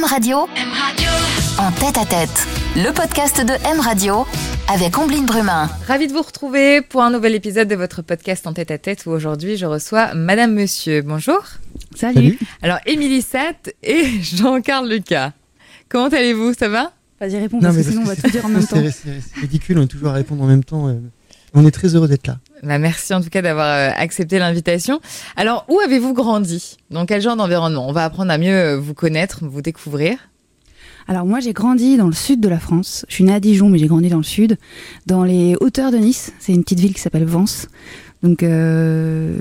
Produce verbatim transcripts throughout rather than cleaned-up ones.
Radio, M Radio, en tête à tête, le podcast de M Radio avec Ombline Brumin. Ravie de vous retrouver pour un nouvel épisode de votre podcast en tête à tête où aujourd'hui je reçois Madame Monsieur. Bonjour. Salut. Salut. Alors Émilie Satte et Jean-Carl Lucas. Comment allez-vous? Ça va? Vas-y, réponds parce que sinon on va tout dire en même temps. C'est, c'est, c'est ridicule, on est toujours à répondre en même temps. On est très heureux d'être là. Bah merci en tout cas d'avoir accepté l'invitation. Alors, où avez-vous grandi? Dans quel genre d'environnement? On va apprendre à mieux vous connaître, vous découvrir. Alors moi, j'ai grandi dans le sud de la France. Je suis née à Dijon, mais j'ai grandi dans le sud, dans les hauteurs de Nice. C'est une petite ville qui s'appelle Vence. Donc, euh,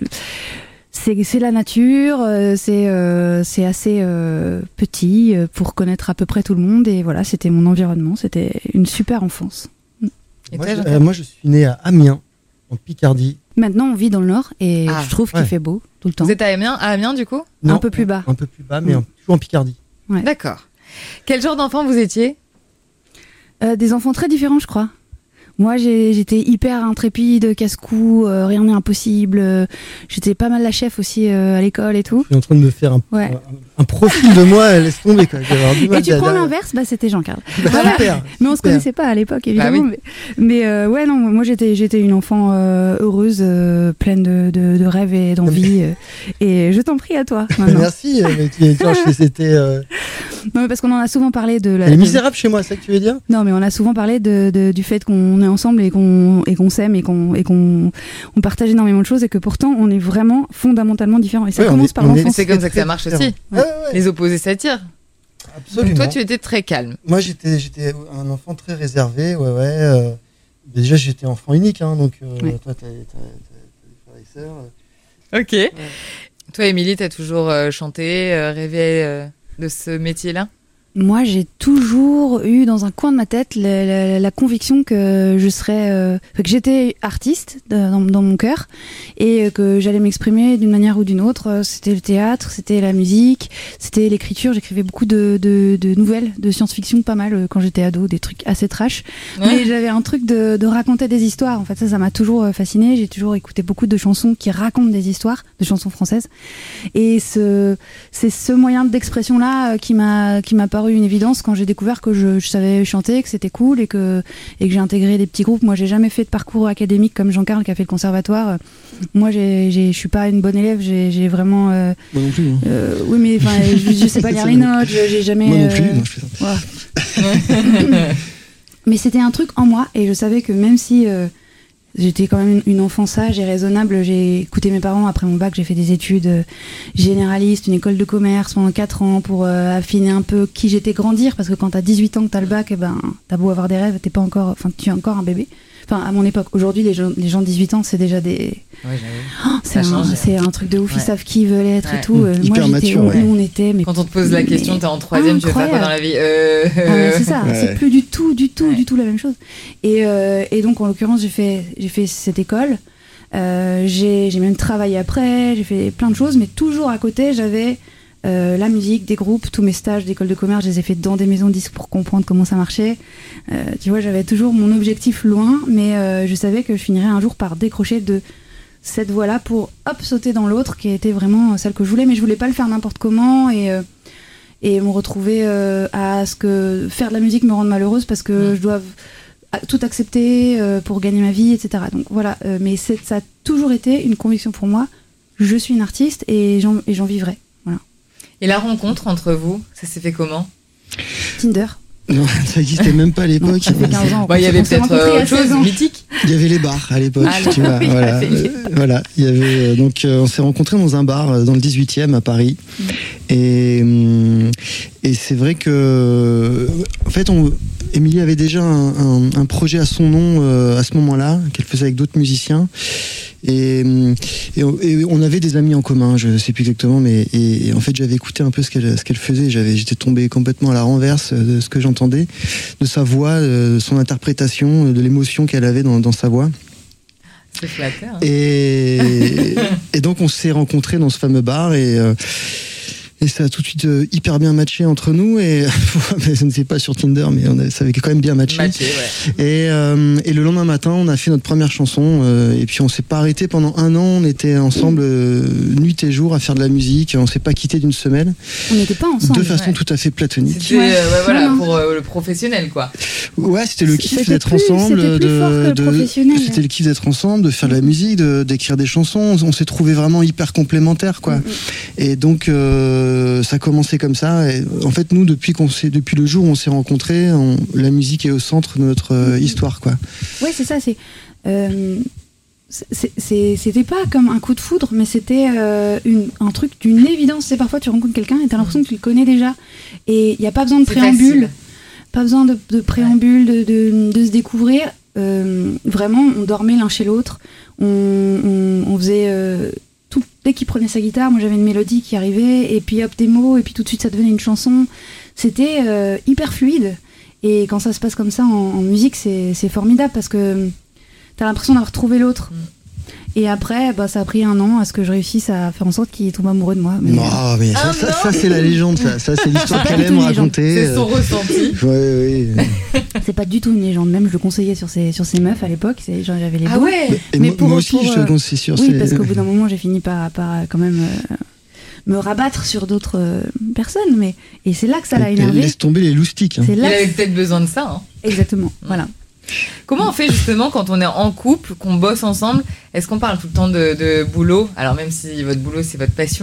c'est, c'est la nature, c'est, euh, c'est assez euh, petit pour connaître à peu près tout le monde. Et voilà, c'était mon environnement. C'était une super enfance. Et moi, toi, je, euh, moi, je suis né à Amiens, en Picardie. Maintenant, on vit dans le Nord et ah, je trouve ouais. qu'il fait beau tout le temps. Vous êtes à Amiens, à Amiens du coup? Non, un peu plus bas. Un peu plus bas, mais mmh. toujours en Picardie. Ouais. D'accord. Quel genre d'enfant vous étiez? euh, Des enfants très différents, je crois. Moi, j'ai, j'étais hyper intrépide, casse-cou, euh, rien n'est impossible. Euh, j'étais pas mal la chef aussi euh, à l'école et tout. Je suis en train de me faire un, ouais. un, un profil de moi, laisse tomber. Quoi. Du mal et tu à, prends à... l'inverse, bah, c'était Jean-Carl. Bah, voilà. Super, mais on super. se connaissait pas à l'époque, évidemment. Bah oui. Mais, mais euh, ouais, non, moi j'étais, j'étais une enfant euh, heureuse, euh, pleine de, de, de rêves et d'envie. euh, et je t'en prie à toi. Maintenant. Merci. Mais tu, tu vois, c'était. Euh... Non, mais parce qu'on en a souvent parlé de. La, Elle est de... misérable chez moi, c'est ça que tu veux dire? Non, mais on a souvent parlé de, de, du fait qu'on est ensemble et qu'on et qu'on s'aime et qu'on et qu'on on partage énormément de choses et que pourtant on est vraiment fondamentalement différents. Et ça ouais, commence est, par l'enfance. C'est comme ça que ça marche aussi. Ouais. Ouais, ouais. Les opposés s'attirent. Absolument. Donc toi, tu étais très calme. Moi, j'étais, j'étais un enfant très réservé. Ouais, ouais. Euh, déjà, j'étais enfant unique, hein, donc euh, ouais. toi, t'as, t'as, t'as, t'as des frères et sœurs. Ok. Ouais. Toi, Émilie, t'as toujours euh, chanté, euh, rêvé euh, de ce métier-là? Moi, j'ai toujours eu dans un coin de ma tête la, la, la conviction que je serais, euh, que j'étais artiste dans, dans mon cœur et que j'allais m'exprimer d'une manière ou d'une autre. C'était le théâtre, c'était la musique, c'était l'écriture. J'écrivais beaucoup de, de, de nouvelles, de science-fiction, pas mal quand j'étais ado, des trucs assez trash. Ouais. Mais j'avais un truc de, de raconter des histoires. En fait, ça, ça m'a toujours fascinée. J'ai toujours écouté beaucoup de chansons qui racontent des histoires, de chansons françaises. Et ce, c'est ce moyen d'expression-là qui m'a, qui m'a paru une évidence quand j'ai découvert que je, je savais chanter, que c'était cool et que, et que j'ai intégré des petits groupes. Moi, j'ai jamais fait de parcours académique comme Jean-Carl qui a fait le conservatoire. Moi, j'ai, j'ai, je suis pas une bonne élève. J'ai, j'ai vraiment. Euh, Moi non plus. Hein. Euh, oui, mais je, je sais pas lire les notes. J'ai jamais. Moi non plus. Euh, non, je fais voilà. Mais c'était un truc en moi et je savais que même si euh, j'étais quand même une enfant sage et raisonnable. J'ai écouté mes parents après mon bac. J'ai fait des études généralistes, une école de commerce pendant quatre ans pour euh, affiner un peu qui j'étais, grandir. Parce que quand t'as dix-huit ans que t'as le bac, eh ben, t'as beau avoir des rêves, t'es pas encore, enfin, tu es encore un bébé. Enfin, à mon époque. Aujourd'hui, les gens, les gens de dix-huit ans, c'est déjà des. Ouais, oh, c'est, un, c'est un truc de ouf. Ouais. Ils savent qui ils veulent être ouais. et tout. Mmh, euh, hyper moi, j'étais, mature. on, Ouais. on était. Mais, quand on te pose la question, t'es en troisième, incroyable. Tu veux faire quoi dans la vie euh... ah ouais, c'est ça. Ouais. C'est plus du tout, du tout, ouais. du tout la même chose. Et, euh, et donc, en l'occurrence, j'ai fait, j'ai fait cette école. Euh, j'ai, j'ai même travaillé après. J'ai fait plein de choses, mais toujours à côté, j'avais. Euh, la musique, des groupes, tous mes stages d'école de commerce, je les ai fait dans des maisons de disques pour comprendre comment ça marchait. Euh, tu vois, j'avais toujours mon objectif loin, mais euh, je savais que je finirais un jour par décrocher de cette voie-là pour hop sauter dans l'autre, qui était vraiment celle que je voulais, mais je voulais pas le faire n'importe comment et euh, et me retrouver euh, à ce que faire de la musique me rende malheureuse parce que mmh. je dois tout accepter euh, pour gagner ma vie, et cetera. Donc voilà, euh, mais c'est, ça a toujours été une conviction pour moi. Je suis une artiste et j'en, et j'en vivrai. Voilà. Et la rencontre entre vous, ça s'est fait comment? Tinder. Non, ça n'existait même pas à l'époque. Non, ça fait quinze ans. Bah, il y avait peut-être euh, autre chose mythique. Il y avait les bars à l'époque. Ah, tu vois, oui, voilà. Euh, voilà. Il y avait, euh, donc, euh, on s'est rencontrés dans un bar euh, dans le dix-huitième à Paris. Mmh. Et, euh, et c'est vrai que, en fait, on, Émilie avait déjà un, un, un projet à son nom euh, à ce moment-là, qu'elle faisait avec d'autres musiciens. Et, et, et on avait des amis en commun, je ne sais plus exactement, mais et, et en fait j'avais écouté un peu ce qu'elle, ce qu'elle faisait, j'avais, j'étais tombé complètement à la renverse de ce que j'entendais, de sa voix, de son interprétation, de l'émotion qu'elle avait dans, dans sa voix. C'est flatteur. Hein. Et, et donc on s'est rencontrés dans ce fameux bar et, Et ça a tout de suite euh, hyper bien matché entre nous. Et je ne sais pas sur Tinder, mais on a, ça avait quand même bien matché. Matché, ouais. Et, euh, et le lendemain matin, on a fait notre première chanson. Euh, et puis on s'est pas arrêté pendant un an. On était ensemble euh, nuit et jour à faire de la musique. On s'est pas quitté d'une semaine. On n'était pas ensemble. De façon ouais. tout à fait platonique. C'était Ouais. euh, ouais, voilà, Non, non. pour euh, le professionnel, quoi. Ouais, c'était le kiff C'était d'être plus- ensemble. c'était plus fort que le de, professionnel. c'était le kiff d'être ensemble, de faire de la musique, de, d'écrire des chansons. On, on s'est trouvé vraiment hyper complémentaires, quoi. Mm, mm. Et donc euh, ça a commencé comme ça. Et en fait, nous, depuis qu'on s'est, depuis le jour où on s'est rencontrés, on- la musique est au centre de notre euh, histoire, quoi. Ouais, c'est ça. C'est, euh, c'est, c'est- c'était pas comme un coup de foudre, mais c'était euh, une, un truc d'une évidence. C'est parfois tu rencontres quelqu'un et t'as l'impression que tu le connais déjà. Et il y a pas besoin de C'est préambule, facile. pas besoin de, de préambule, de, de, de se découvrir. Euh, vraiment, on dormait l'un chez l'autre. On, on, on faisait euh, tout. Dès qu'il prenait sa guitare, moi j'avais une mélodie qui arrivait, et puis hop des mots, et puis tout de suite ça devenait une chanson. C'était euh, hyper fluide. Et quand ça se passe comme ça en, en musique, c'est, c'est formidable parce que t'as l'impression d'avoir trouvé l'autre. Mm. Et après, bah, ça a pris un an à ce que je réussisse à faire en sorte qu'il tombe amoureux de moi. Mais, Non, mais ça, Ah, ça, non. ça, c'est la légende, ça. Ça, c'est l'histoire C'est pas qu'elle du tout aime une légende. raconter. C'est son ressenti. Ouais, ouais. c'est pas du tout une légende. Même je le conseillais sur ces, sur ces meufs à l'époque. C'est, genre, j'avais les Ah bouts. ouais. Et Mais moi, pour- moi aussi, pour, je te euh, le conseille sur Oui, ces- parce qu'au bout d'un moment, j'ai fini par, par euh, quand même euh, me rabattre sur d'autres euh, personnes. Mais, et c'est là que ça l'a Elle énervé. laisse tomber les loustiques. Hein. C'est Il là avait que- peut-être besoin de ça. Hein. Exactement. Voilà. Comment on fait justement quand on est en couple, qu'on bosse ensemble? Est-ce qu'on parle tout le temps de, de boulot? Alors même si votre boulot c'est votre passion,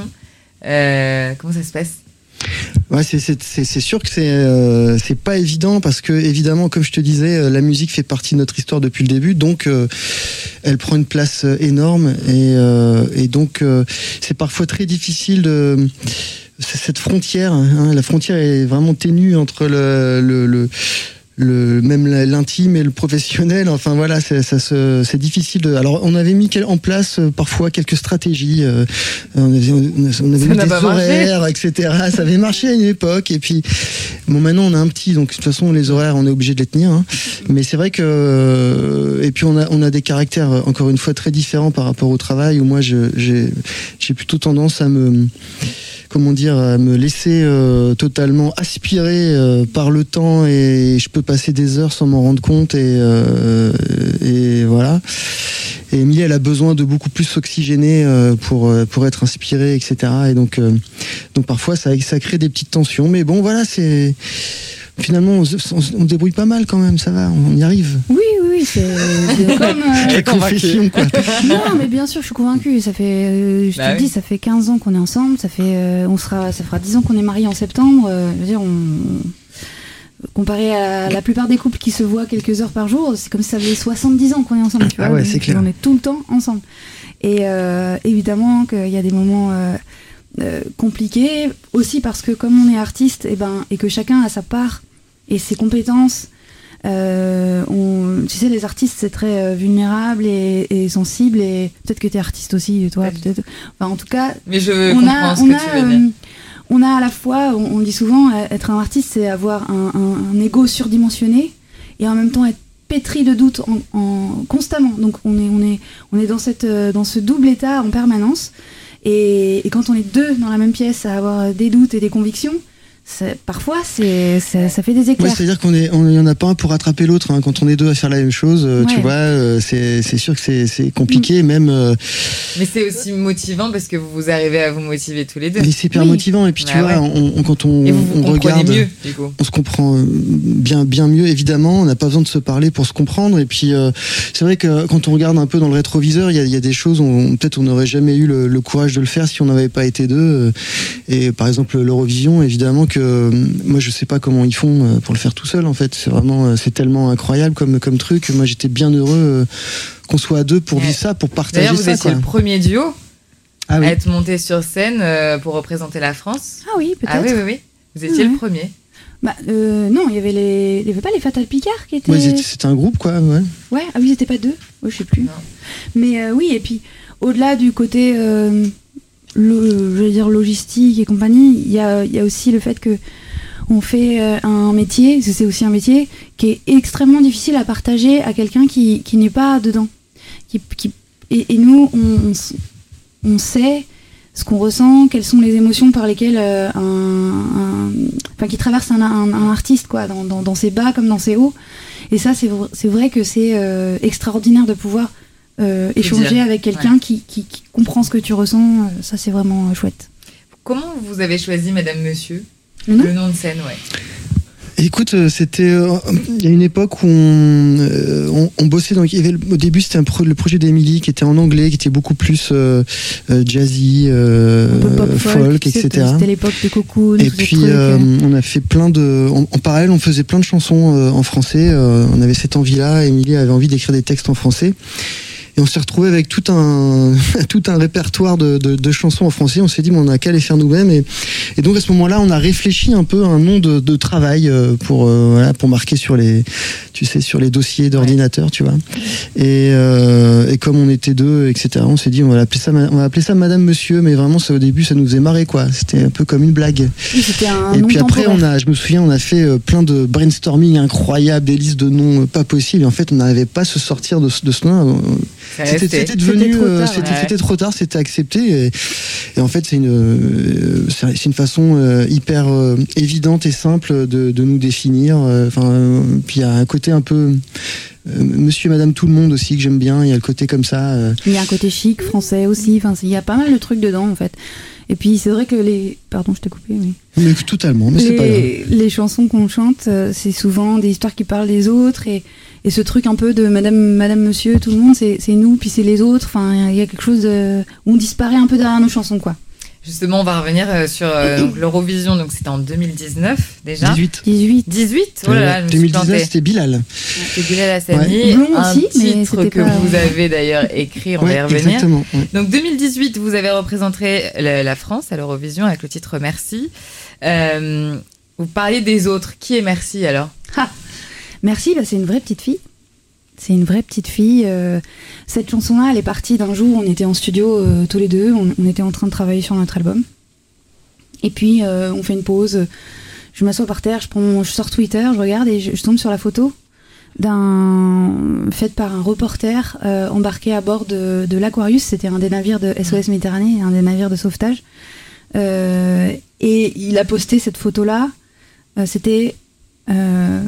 euh, comment ça se passe? Ouais, c'est, c'est, c'est, c'est sûr que c'est, euh, c'est pas évident parce que, évidemment, comme je te disais, euh, la musique fait partie de notre histoire depuis le début, donc euh, elle prend une place euh, énorme et, euh, et donc euh, c'est parfois très difficile de. C'est cette frontière, hein, la frontière est vraiment ténue entre le. le, le le même l'intime et le professionnel, enfin voilà, c'est, ça se, c'est difficile de. Alors on avait mis quel- en place euh, parfois quelques stratégies, euh, on avait, on avait Ça mis n'a des pas marché. horaires, et cetera. Ça avait marché à une époque, et puis bon, maintenant on a un petit, donc de toute façon les horaires on est obligé de les tenir, hein. Mais c'est vrai que euh, et puis on a on a des caractères encore une fois très différents par rapport au travail où moi je, j'ai j'ai plutôt tendance à me comment dire, à me laisser euh, totalement aspirer euh, par le temps et je peux passer des heures sans m'en rendre compte et, euh, et voilà. Et Emilie, elle a besoin de beaucoup plus s'oxygéner euh, pour pour être inspirée, et cetera. Et donc euh, donc parfois ça ça crée des petites tensions, mais bon voilà, c'est finalement on, se- on, se- on se débrouille pas mal quand même, ça va, on y arrive. Oui, oui, oui. C'est, c'est comme. euh, La confession, quoi. Non, mais bien sûr, je suis convaincue. Ça fait, euh, je Bah te oui. dis, ça fait quinze ans qu'on est ensemble. Ça fait, euh, on sera, ça fera dix ans qu'on est mariés en septembre. Euh, je veux dire, on, comparé à la plupart des couples qui se voient quelques heures par jour, c'est comme si ça faisait soixante-dix ans qu'on est ensemble. Tu Ah vois, ouais, donc c'est clair. On est tout le temps ensemble. Et euh, évidemment qu'il y a des moments euh, euh, compliqués aussi parce que comme on est artiste, et ben, et que chacun a sa part et ses compétences. Euh, on, tu sais, les artistes, c'est très euh, vulnérable et, et sensible, et peut-être que tu es artiste aussi, toi, Ouais. peut-être. Enfin, en tout cas, Mais je on comprends a, ce on, que a, tu veux dire. euh, on a à la fois, on, on dit souvent, euh, être un artiste, c'est avoir un, un, un ego surdimensionné et en même temps être pétri de doutes en, en, constamment. Donc, on est, on est, on est dans, cette, euh, dans ce double état en permanence. Et, et quand on est deux dans la même pièce à avoir des doutes et des convictions, c'est- parfois, c'est, ça, ça fait des Ouais, éclairs. c'est-à-dire qu'on est, on y en a pas un pour rattraper l'autre. Hein. Quand on est deux à faire la même chose, euh, tu Ouais. vois, euh, c'est, c'est sûr que c'est, c'est compliqué, même. euh, Mais c'est aussi motivant parce que vous vous arrivez à vous motiver tous les deux. mais c'est hyper Oui. motivant. Et puis tu Bah vois, ouais. on, on- quand on, Et vous vous on comprenez regarde, mieux, du coup. on se comprend euh, bien, bien mieux. Évidemment, on n'a pas besoin de se parler pour se comprendre. Et puis euh, c'est vrai que quand on regarde un peu dans le rétroviseur, il y a, il y a des choses, on, peut-être on n'aurait jamais eu le, le courage de le faire si on n'avait pas été deux. euh, Et par exemple l'Eurovision, évidemment que euh, moi je sais pas comment ils font euh, pour le faire tout seul. En fait, c'est vraiment, euh, c'est tellement incroyable comme comme truc. Moi, j'étais bien heureux euh, qu'on soit à deux pour Ouais. vivre ça, pour partager D'ailleurs, vous ça. étiez Quoi. le premier duo Ah oui. à être monté sur scène euh, pour représenter la France. Ah oui, peut-être. Ah oui, oui, oui. Vous étiez Ouais. le premier. Bah, euh, non, il y avait les, il y avait pas les Fatal Picard qui étaient. Ouais, c'était- c'était un groupe, quoi. Ouais. Ouais, ah oui, ils étaient pas deux. Ouais, je sais plus. Non. Mais euh, oui, et puis au-delà du côté, euh, lo- je vais dire logistique et compagnie, il y a, il y a aussi le fait que on fait euh, un métier, parce que c'est aussi un métier qui est extrêmement difficile à partager à quelqu'un qui, qui n'est pas dedans. Qui, qui, et, et nous, on, on, s- on sait ce qu'on ressent, quelles sont les émotions par lesquelles euh, un, un, enfin, qui traversent un, un, un artiste, quoi, dans, dans, dans ses bas comme dans ses hauts. Et ça, c'est, v- c'est vrai que c'est euh, extraordinaire de pouvoir euh, échanger dire. avec quelqu'un Ouais. qui, qui, qui comprend ce que tu ressens. Euh, ça, c'est vraiment euh, chouette. Comment vous avez choisi Madame Monsieur? Le nom Le nom de scène, ouais. Écoute, euh, c'était euh, il y a une époque où on, euh, on, on bossait. Donc, il y avait le- au début, c'était un pro, le projet d'Emily qui était en anglais, qui était beaucoup plus euh, euh, jazzy, euh, Un peu pop folk, folk, tu sais, et cetera. C'était l'époque de Cocoon, Et tous ces puis, trucs, euh, euh. on a fait plein de. En, en parallèle, on faisait plein de chansons euh, en français. Euh, on avait cette envie-là. Émilie avait envie d'écrire des textes en français. Et on s'est retrouvé avec tout un tout un répertoire de, de, de chansons en français. On s'est dit, bon, on a qu'à les faire nous-mêmes. Et, et donc à ce moment-là, on a réfléchi un peu à un nom de, de travail euh, pour euh, voilà, pour marquer sur les tu sais sur les dossiers d'ordinateur, tu vois. Et, euh, et comme on était deux, et cetera. On s'est dit, on va appeler ça on va appeler ça Madame Monsieur. Mais vraiment, ça, au début, ça nous faisait marrer, quoi. C'était un peu comme une blague. Oui, c'était un Et nom puis après, temporaire. on a, je me souviens, on a fait euh, plein de brainstorming incroyables, des listes de noms euh, pas possibles. Et en fait, on n'arrivait pas à se sortir de, ce- de ce nom. Ça C'était, restait. c'était devenu, C'était trop euh, tard, c'était, ouais. c'était trop tard, c'était accepté. Et, et en fait, c'est une, euh, c'est c'est une façon euh, hyper euh, évidente et simple de, de nous définir. Enfin, euh, puis il y a un côté un peu euh, Monsieur et Madame tout le monde aussi que j'aime bien. Il y a le côté comme ça. euh, Il y a un côté chic, français aussi. Enfin, il y a pas mal de trucs dedans, en fait. Et puis, c'est vrai que les... Pardon, je t'ai coupé, mais... mais totalement. Mais c'est pas grave. les, les chansons qu'on chante, euh, c'est souvent des histoires qui parlent des autres. Et, et ce truc un peu de Madame, Madame, Monsieur, tout le monde, c'est, c'est nous, puis c'est les autres. Enfin, il y a quelque chose de... où on disparaît un peu derrière nos chansons, quoi. Justement, on va revenir euh, sur euh, donc, l'Eurovision. Donc, c'était en deux mille dix-neuf déjà. dix-huit. dix-huit. dix-huit. Oh là là, je me suis deux mille dix-neuf, plantée. c'était Bilal. C'est Bilal Hassani. Blond un aussi, mais titre c'était que pas- vous avez d'ailleurs écrit. On va y Ouais, revenir. exactement. ouais. Donc deux mille dix-huit, vous avez représenté la, la France à l'Eurovision avec le titre Merci. Euh, vous parliez des autres. Qui est Merci alors? Ah, merci, bah, c'est une vraie petite fille. C'est une vraie petite fille. euh, cette chanson-là, elle est partie d'un jour, on était en studio euh, tous les deux, on, on était en train de travailler sur notre album. Et puis, euh, on fait une pause. Je m'assois par terre, je, prends mon- je sors Twitter, je regarde et je, je tombe sur la photo d'un faite par un reporter euh, embarqué à bord de, de l'Aquarius. C'était un des navires de S O S Méditerranée, un des navires de sauvetage. Euh, et il a posté cette photo-là. Euh, c'était euh,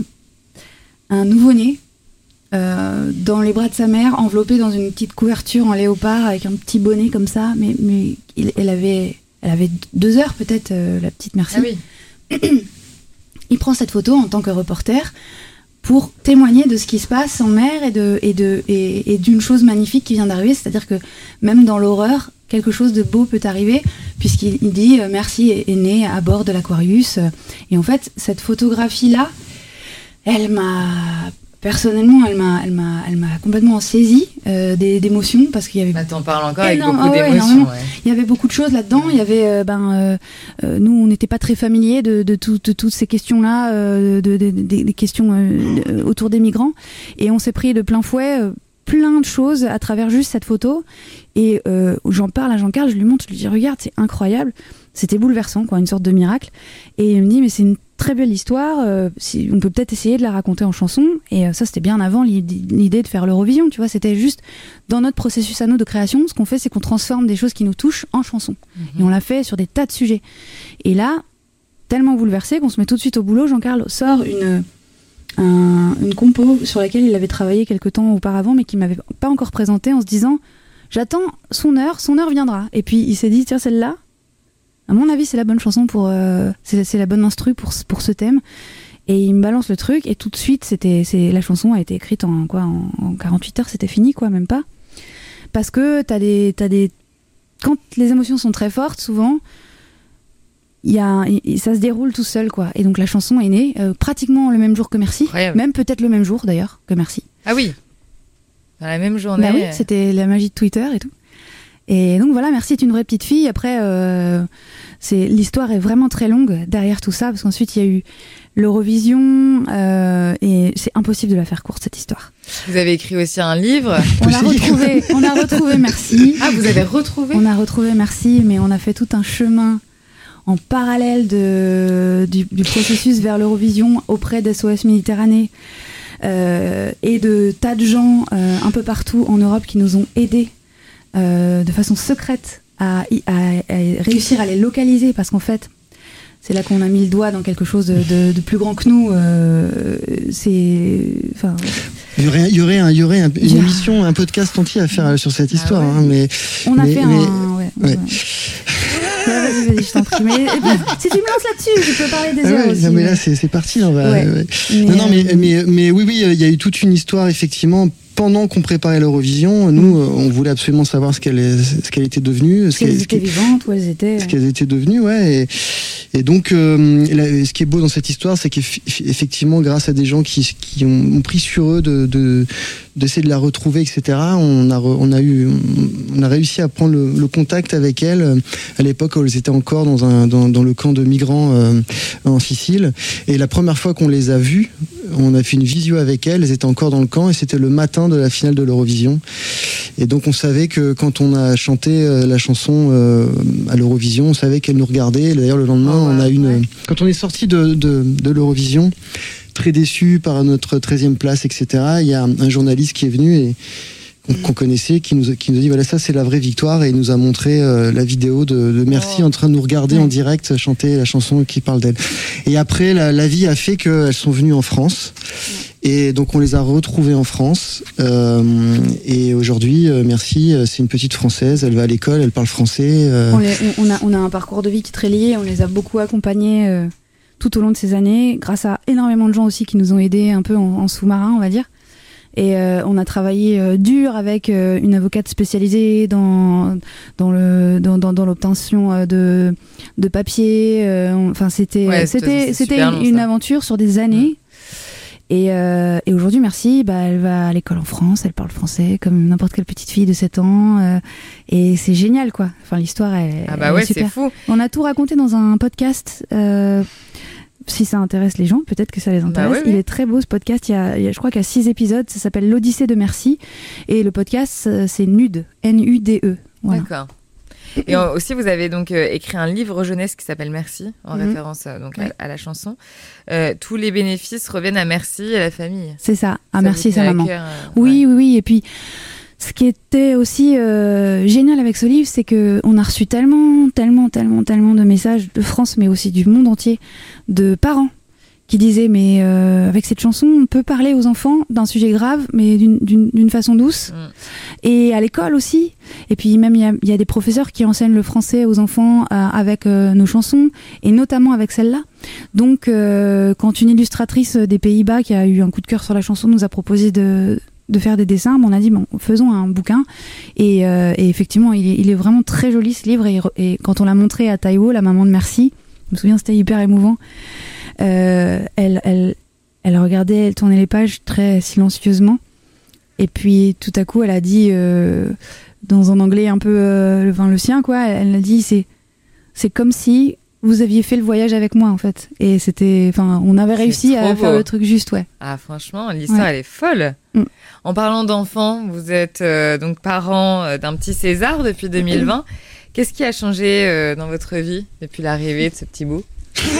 un nouveau-né euh, dans les bras de sa mère, enveloppé dans une petite couverture en léopard avec un petit bonnet comme ça. Mais, mais il- elle avait, elle avait deux heures peut-être, euh, la petite Merci. Ah oui. Il prend cette photo en tant que reporter pour témoigner de ce qui se passe en mer et, de, et, de, et, et d'une chose magnifique qui vient d'arriver. C'est-à-dire que même dans l'horreur, quelque chose de beau peut arriver, puisqu'il il dit euh, Merci est, est né à bord de l'Aquarius. Et en fait, cette photographie-là, elle m'a... Personnellement, elle m'a, elle m'a, elle m'a complètement saisie euh, des- d'émotions, parce qu'il y avait Bah, t'en parles encore avec Énorme, beaucoup ah ouais, d'émotions. énormément. Ouais. il y avait beaucoup de choses là-dedans. Il y avait, euh, ben, euh, euh, nous, on n'était pas très familiers de, de, tout- de toutes ces questions-là, euh, de, de- de- des questions euh, de- autour des migrants. Et on s'est pris de plein fouet euh, plein de choses à travers juste cette photo. Et euh, j'en parle à Jean-Carl, je lui montre, je lui dis, regarde, c'est incroyable. C'était bouleversant, quoi, une sorte de miracle. Et il me dit, mais c'est une très belle histoire. euh, si, on peut peut-être essayer de la raconter en chanson. Et euh, ça, c'était bien avant l'idée l'idée de faire l'Eurovision. Tu vois, c'était juste dans notre processus à nous de création. Ce qu'on fait, c'est qu'on transforme des choses qui nous touchent en chansons. Et on l'a fait sur des tas de sujets. Et là, tellement bouleversé qu'on se met tout de suite au boulot. Jean-Carl sort une un- une compo sur laquelle il avait travaillé quelque temps auparavant, mais qu'il m'avait pas encore présentée, en se disant, j'attends son heure, son heure viendra. Et puis il s'est dit, tiens, celle-là, à mon avis, c'est la bonne chanson pour, euh, c'est, c'est la bonne instru pour, pour ce thème. Et il me balance le truc, et tout de suite, c'était, c'est, la chanson a été écrite en quoi, en, en quarante-huit heures, c'était fini, quoi, même pas. Parce que t'as des, t'as des, quand les émotions sont très fortes, souvent, il y a, il- ça se déroule tout seul, quoi. Et donc la chanson est née euh, pratiquement le même jour que Merci, Incroyable. même peut-être le même jour d'ailleurs que Merci. Ah oui. Dans la même journée. Bah oui, euh, c'était la magie de Twitter et tout. Et donc voilà, Merci est une vraie petite fille. Après, euh, c'est, l'histoire est vraiment très longue derrière tout ça, parce qu'ensuite il y a eu l'Eurovision, euh, et c'est impossible de la faire courte, cette histoire. Vous avez écrit aussi un livre. On a retrouvé, on a retrouvé Merci. Ah, vous avez retrouvé. On a retrouvé Merci, mais on a fait tout un chemin en parallèle de, du, du processus vers l'Eurovision auprès d'S O S Méditerranée, euh, et de tas de gens euh, un peu partout en Europe qui nous ont aidés euh, de façon secrète à, à, à réussir à les localiser, parce qu'en fait, c'est là qu'on a mis le doigt dans quelque chose de, de, de plus grand que nous. Euh, c'est, enfin. Il y aurait, il y aurait, un, il y aurait un, une émission, un podcast entier à faire sur cette histoire, ah ouais. hein, mais. On a mais, fait mais, un. Ouais, ouais. ouais. Vas-y, vas-y, je t'en prie. Mais si tu me lances là-dessus, je peux parler des ah heures ouais, aussi. Non, mais là, c'est, c'est parti. On va, ouais. ouais. Mais non, non, mais, euh... mais, mais oui, oui, il y a eu toute une histoire, effectivement. Pendant qu'on préparait l'Eurovision, nous, on voulait absolument savoir ce qu'elle, ce qu'elle était devenue. Ce qu'elles étaient ce vivantes, où elles étaient. Ce qu'elles étaient devenues, ouais. Et, et donc, euh, là, ce qui est beau dans cette histoire, c'est qu'effectivement, grâce à des gens qui, qui ont, ont pris sur eux de, de, d'essayer de la retrouver, et cetera, on a, on a, eu, on a réussi à prendre le, le contact avec elles à l'époque où elles étaient encore dans, un, dans, dans le camp de migrants euh, en Sicile. Et la première fois qu'on les a vues, on a fait une visio avec elles, elles étaient encore dans le camp et c'était le matin de la finale de l'Eurovision. Et donc on savait que quand on a chanté euh, la chanson euh, à l'Eurovision, on savait qu'elles nous regardaient. D'ailleurs le lendemain, oh, ouais, on a une. Ouais. Quand on est sorti de, de, de l'Eurovision, très déçu par notre treizième place, et cetera, il y a un, un journaliste qui est venu et qu'on connaissait, qui nous, qui nous dit voilà, ça c'est la vraie victoire, et il nous a montré euh, la vidéo de, de Merci oh. en train de nous regarder ouais. en direct chanter la chanson qui parle d'elle. Et après, la, la vie a fait qu'elles sont venues en France, ouais. et donc on les a retrouvées en France. Euh, et aujourd'hui, euh, Merci, c'est une petite Française, elle va à l'école, elle parle français. Euh... On, les, on, a, on a un parcours de vie qui est très lié, on les a beaucoup accompagnées euh, tout au long de ces années, grâce à énormément de gens aussi qui nous ont aidés un peu en, en sous-marin, on va dire. Et euh, on a travaillé euh, dur avec euh, une avocate spécialisée dans dans le dans dans, dans l'obtention euh, de de papiers. Enfin, euh, c'était ouais, c'était c'était une, long, une aventure sur des années. Mmh. Et euh, et aujourd'hui, Merci, bah elle va à l'école en France, elle parle français comme n'importe quelle petite fille de sept ans. Euh, et c'est génial, quoi. Enfin, l'histoire est ah bah ouais, est super. C'est fou. On a tout raconté dans un podcast. Euh, Si ça intéresse les gens, peut-être que ça les intéresse. Bah oui, oui. Il est très beau ce podcast. Il y a, il y a, je crois qu'il y a six épisodes. Ça s'appelle l'Odyssée de Merci. Et le podcast, c'est N U D E. N U D E. Voilà. D'accord. Et aussi, vous avez donc euh, écrit un livre jeunesse qui s'appelle Merci, en mm-hmm. référence euh, donc, ouais. à, à la chanson. Euh, tous les bénéfices reviennent à Merci et à la famille. C'est ça. À ça Merci, sa maman. Cœur, euh, oui, ouais. oui, oui. Et puis, ce qui était aussi euh, génial avec ce livre, c'est qu'on a reçu tellement, tellement, tellement, tellement de messages de France, mais aussi du monde entier, de parents qui disaient mais euh, avec cette chanson, on peut parler aux enfants d'un sujet grave, mais d'une, d'une, d'une façon douce. Mm. Et à l'école aussi. Et puis même, il y a, y a des professeurs qui enseignent le français aux enfants euh, avec euh, nos chansons, et notamment avec celle-là. Donc, euh, quand une illustratrice des Pays-Bas qui a eu un coup de cœur sur la chanson nous a proposé de... de faire des dessins, on a dit bon, faisons un bouquin, et, euh, et effectivement il est, il est vraiment très joli ce livre, et, et quand on l'a montré à Taïwo, la maman de Merci, je me souviens, c'était hyper émouvant. euh, elle, elle, elle regardait, elle tournait les pages très silencieusement, et puis tout à coup elle a dit euh, dans un anglais un peu euh, enfin, le sien quoi, elle a dit c'est, c'est comme si vous aviez fait le voyage avec moi en fait, et c'était, enfin, on avait réussi à beau. faire le truc juste, ouais. Ah franchement, l'histoire ouais. elle est folle. Mm. En parlant d'enfants, vous êtes euh, donc parents euh, d'un petit César depuis deux mille vingt. Mm. Qu'est-ce qui a changé euh, dans votre vie depuis l'arrivée de ce petit bout?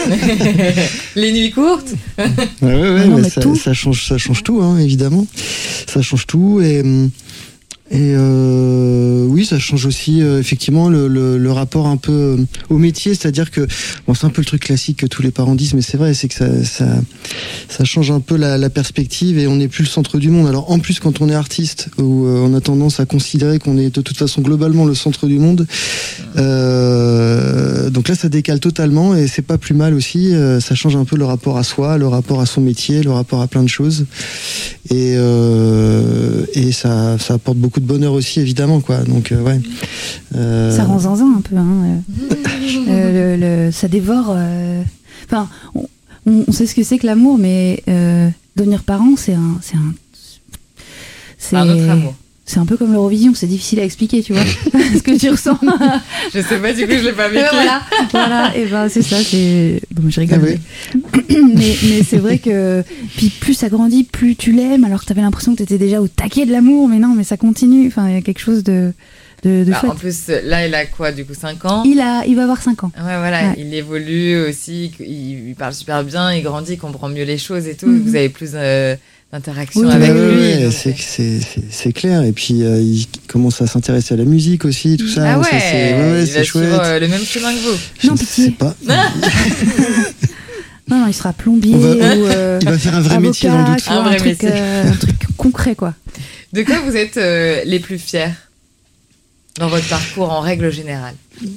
Les nuits courtes. Ouais, ouais, ouais, non, mais ça, ça change, ça change tout, hein, évidemment. Ça change tout et. Et euh, oui, ça change aussi euh, effectivement le, le, le rapport un peu euh, au métier, c'est-à-dire que bon, c'est un peu le truc classique que tous les parents disent, mais c'est vrai, c'est que ça, ça, ça change un peu la, la perspective, et on n'est plus le centre du monde. Alors en plus, quand on est artiste, où euh, on a tendance à considérer qu'on est de toute façon globalement le centre du monde, euh, donc là ça décale totalement, et c'est pas plus mal aussi. Euh, ça change un peu le rapport à soi, le rapport à son métier, le rapport à plein de choses, et euh, et ça, ça apporte beaucoup de bonheur aussi, évidemment, quoi. Donc euh, ouais. Euh... Ça rend zinzin un peu, hein. euh, le, le, ça dévore. Enfin, euh... on, on sait ce que c'est que l'amour, mais euh, devenir parent, c'est un, c'est un, c'est un autre amour. C'est un peu comme l'Eurovision, c'est difficile à expliquer, tu vois, ce que tu ressens. Je sais pas, du coup, je l'ai pas vécu. Voilà, voilà, et ben c'est ça, c'est. Bon, je rigole. Ah oui. mais, mais c'est vrai que puis plus ça grandit, plus tu l'aimes, alors que t'avais l'impression que t'étais déjà au taquet de l'amour, mais non, mais ça continue. Enfin, il y a quelque chose de. De, de bah, en plus, là, il a quoi, du coup, cinq ans? Il a, il va avoir cinq ans. Ouais, voilà, ouais. Il évolue aussi, il, il parle super bien, il grandit, il comprend mieux les choses et tout. Mm-hmm. Vous avez plus euh, d'interaction Oui, avec ouais, lui. ouais, donc, c'est, c'est, c'est, c'est clair. Et puis, euh, il commence à s'intéresser à la musique aussi, tout ça. Ah ouais, ça c'est, ouais, ouais, il c'est va chouette. suivre euh, le même chemin que vous. Je Non, ne pitié. sais pas. Non, non, il sera plombier On va- ou euh, Il va faire un vrai avocat, métier dans le doute. tu vois, Un vrai truc, métier. euh, un truc concret, quoi. De quoi vous êtes euh, les plus fiers dans votre parcours en règle générale?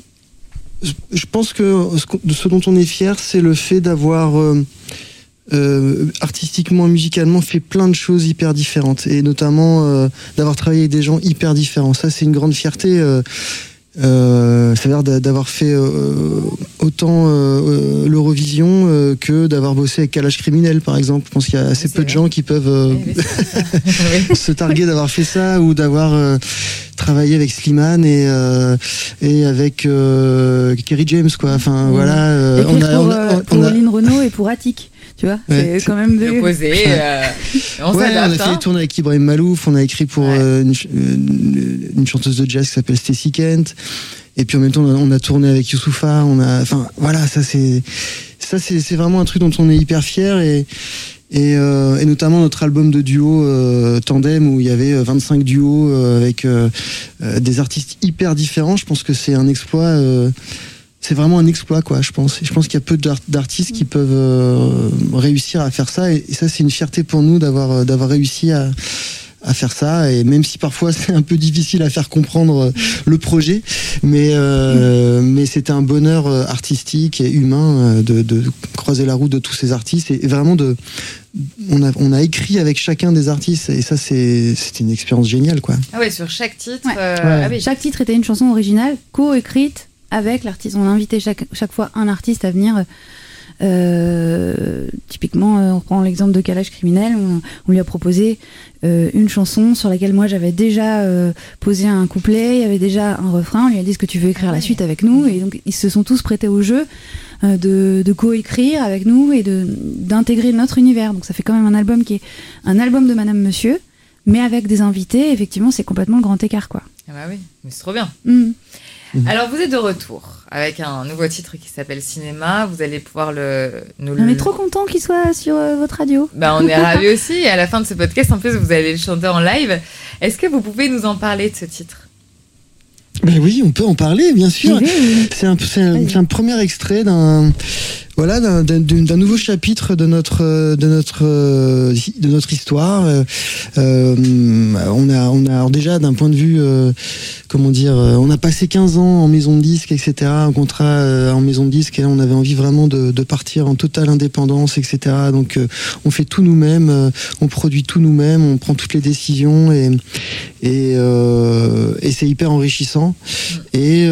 Je pense que ce, qu'on- de ce dont on est fier, c'est le fait d'avoir euh, euh, artistiquement, musicalement fait plein de choses hyper différentes, et notamment euh, d'avoir travaillé avec des gens hyper différents. Ça, c'est une grande fierté. Euh, euh, c'est-à-dire d'a- d'avoir fait euh, autant euh, l'Eurovision euh, que d'avoir bossé avec Calage Criminel, par exemple. Je pense qu'il y a assez c'est peu de vrai. gens qui peuvent euh, Eh oui, c'est ça. Oui. se targuer d'avoir fait ça, ou d'avoir euh, travaillé avec Slimane et euh, et avec euh, Kerry James, quoi. Enfin, Mmh. voilà. euh, Écrire on a, pour, on a- euh, on pour a- Lynn Renaud et pour Attic, tu vois. Ouais. C'est quand même deux. Opposé. euh, on Ouais, on a s'adapte. fait hein. des tournées avec Ibrahim Malouf, on a écrit pour Ouais. euh, une, ch- une, une chanteuse de jazz qui s'appelle Stacy Kent, et puis en même temps on a, on a tourné avec Youssoupha, on a, enfin voilà, ça c'est, ça c'est, c'est vraiment un truc dont on est hyper fier, et et, euh, et notamment notre album de duo euh, Tandem, où il y avait vingt-cinq duos euh, avec euh, euh, des artistes hyper différents. Je pense que c'est un exploit. Euh, c'est vraiment un exploit, quoi, je pense. Et je pense qu'il y a peu d'art- d'artistes qui peuvent euh, réussir à faire ça. Et, et ça, c'est une fierté pour nous d'avoir, euh, d'avoir réussi à, à faire ça. Et même si parfois c'est un peu difficile à faire comprendre euh, le projet, mais, euh, mais c'était un bonheur euh, artistique et humain euh, de, de croiser la route de tous ces artistes. Et, et vraiment de. On a, on a écrit avec chacun des artistes. Et ça, c'est, c'était une expérience géniale, quoi. Ah ouais, sur chaque titre. Ouais. euh, Ouais. ah oui. Chaque titre était une chanson originale, co-écrite avec l'artiste. On a invité chaque, chaque fois un artiste à venir. Euh, typiquement, euh, on prend l'exemple de Calage Criminel. On, on lui a proposé euh, une chanson sur laquelle moi j'avais déjà euh, posé un couplet, il y avait déjà un refrain. On lui a dit: est-ce que tu veux écrire Ah la ouais. suite avec nous? Et donc ils se sont tous prêtés au jeu euh, de, de co-écrire avec nous et de, d'intégrer notre univers. Donc ça fait quand même un album qui est un album de Madame Monsieur, mais avec des invités. Effectivement, c'est complètement le grand écart, quoi. Ah bah oui, mais c'est trop bien. Mm. Alors vous êtes de retour avec un nouveau titre qui s'appelle Cinéma. Vous allez pouvoir le nous On le. est trop content qu'il soit sur euh, votre radio. Bah, on est ravis aussi. Et à la fin de ce podcast, en plus, vous allez le chanter en live. Est-ce que vous pouvez nous en parler de ce titre? Ben oui, on peut en parler, bien sûr. Oui, oui. C'est un, c'est un, Vas-y. c'est un premier extrait d'un, voilà, d'un, d'un, d'un nouveau chapitre de notre, euh, de notre, euh, de notre histoire. Euh, euh, on a, on a alors déjà d'un point de vue, euh, comment dire, euh, on a passé quinze ans en maison de disque, et cetera, un contrat euh, en maison de disque, et là on avait envie vraiment de, de partir en totale indépendance, et cetera. Donc euh, on fait tout nous-mêmes, euh, on produit tout nous-mêmes, on prend toutes les décisions, et et, euh, et c'est hyper enrichissant. Et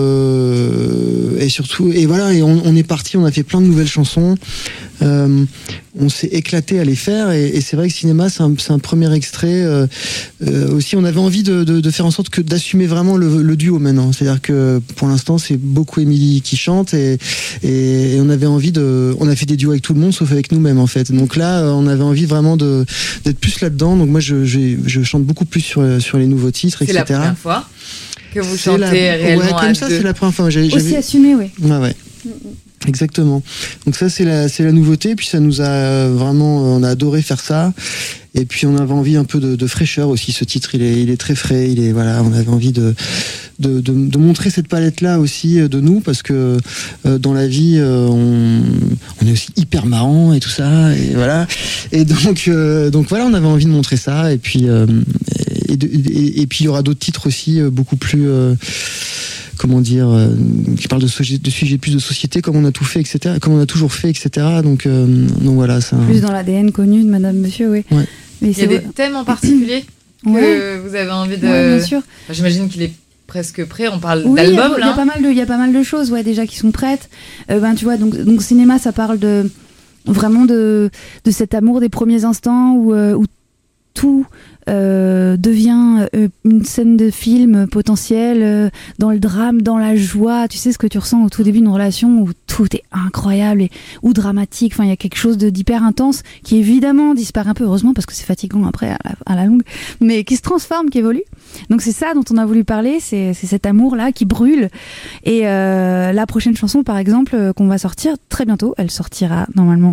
euh, et surtout, et voilà, et on, on est parti, on a fait plein de nouvelles chansons. Euh, on s'est éclaté à les faire, et, et c'est vrai que Cinéma, c'est un, c'est un premier extrait. Euh, euh, aussi, on avait envie de, de, de faire en sorte que d'assumer vraiment le, le duo maintenant. C'est-à-dire que pour l'instant, c'est beaucoup Émilie qui chante, et, et, et on avait envie de, on a fait des duos avec tout le monde sauf avec nous-mêmes en fait. Donc là, on avait envie vraiment de d'être plus là-dedans. Donc moi, je, je, je chante beaucoup plus sur sur les nouveaux titres, C'est la et cetera. première fois que vous C'est chantez la- réellement ouais, à comme ça, deux. c'est la première fois. J'avais, Aussi j'avais- assumé, oui. Ouais, ouais. Exactement. Donc ça, c'est la, c'est la nouveauté. Puis ça nous a vraiment, on a adoré faire ça. Et puis on avait envie un peu de, de fraîcheur aussi. Ce titre, il est, il est très frais. Il est, voilà, on avait envie de, de, de, de montrer cette palette-là aussi de nous, parce que euh, dans la vie, euh, on, on est aussi hyper marrant et tout ça. Et voilà. Et donc, euh, donc voilà, on avait envie de montrer ça. Et puis, euh, et, de- et, et puis il y aura d'autres titres aussi, euh, beaucoup plus. Euh, comment dire, euh, qui parle de, sujet- de sujets plus de société, comme on a tout fait, et cetera, comme on a toujours fait, et cetera. Donc, euh, donc voilà, c'est un... Plus dans l'A D N connu de Madame Monsieur, oui. Ouais. Mais Il y a c'est des vrai. thèmes en particulier que Ouais, vous avez envie de. ouais, bien sûr. Enfin, j'imagine qu'il est presque prêt. On parle Oui, il y a- d'album il y, a là. pas mal de, il y a pas mal de choses, ouais, déjà qui sont prêtes. Euh, ben, tu vois, donc, donc cinéma, ça parle de vraiment de, de cet amour des premiers instants où, euh, où tout euh, devient euh, une scène de film potentielle, euh, dans le drame, dans la joie. Tu sais ce que tu ressens au tout début d'une relation où tout est incroyable et ou dramatique. Enfin, il y a quelque chose de d'hyper intense qui évidemment disparaît un peu, heureusement, parce que c'est fatigant après à la, à la longue, mais qui se transforme, qui évolue. Donc c'est ça dont on a voulu parler, c'est, c'est cet amour-là qui brûle. Et euh, la prochaine chanson, par exemple, euh, qu'on va sortir très bientôt, elle sortira normalement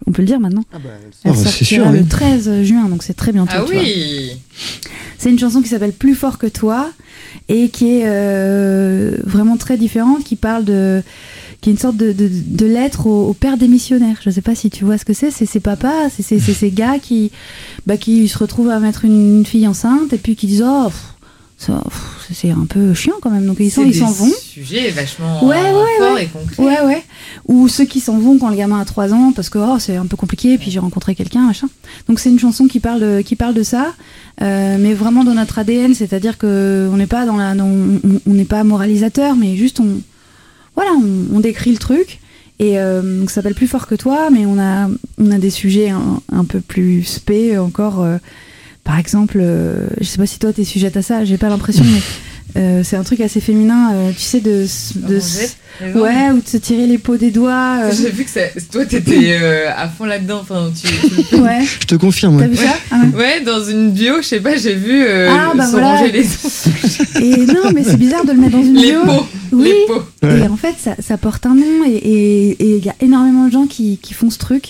On peut le dire maintenant. Ah bah, Elle oh, c'est sortira sûr, le oui. treize juin, donc c'est très bientôt. Ah tu vois. oui. C'est une chanson qui s'appelle Plus fort que toi et qui est euh, vraiment très différente, qui parle de, qui est une sorte de, de, de lettre au, au père des missionnaires. Je sais pas si tu vois ce que c'est. C'est ces papas, c'est ces, c'est ces gars qui, bah, qui se retrouvent à mettre une, une fille enceinte et puis qui disent oh. Pff, ça, pff, c'est un peu chiant quand même, donc ils s'en, ils s'en vont. C'est des sujets vachement Ouais, ouais, forts ouais. et concrets. Ouais, ouais. Ou ceux qui s'en vont quand le gamin a trois ans parce que oh, c'est un peu compliqué, et puis j'ai rencontré quelqu'un, machin. Donc c'est une chanson qui parle de, qui parle de ça, euh, mais vraiment dans notre A D N, c'est-à-dire que on n'est pas dans la, dans, on n'est pas moralisateur, mais juste on, voilà, on, on décrit le truc. Et euh, donc ça s'appelle Plus fort que toi, mais on a, on a des sujets un, un peu plus spé encore. Euh, Par exemple, euh, je sais pas si toi t'es sujette à ça, j'ai pas l'impression, mais euh, c'est un truc assez féminin, euh, tu sais, de, de, de ouais, ou de se tirer les peaux des doigts. Euh. J'ai vu que ça, toi t'étais euh, à fond là-dedans, enfin tu. tu... Ouais. Je te confirme. T'as Ouais. vu ça ah, ouais. Ouais, dans une bio, je sais pas, j'ai vu euh, Ah, bah se voilà. ranger les ongles. Et non, mais c'est bizarre de le mettre dans une Les bio. peaux. Oui. Les peaux. Ouais. Et en fait, ça, ça porte un nom, et il y a énormément de gens qui, qui font ce truc.